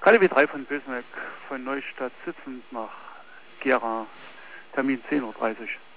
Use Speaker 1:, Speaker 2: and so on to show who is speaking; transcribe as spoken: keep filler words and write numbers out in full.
Speaker 1: K W drei von Bösneck von Neustadt sitzend nach Gera, Termin zehn Uhr dreißig.